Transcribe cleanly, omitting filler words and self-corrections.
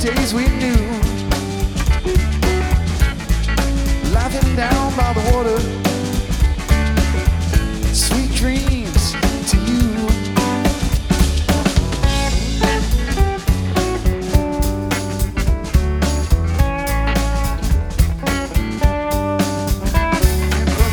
days we knew. Laughing down by the water,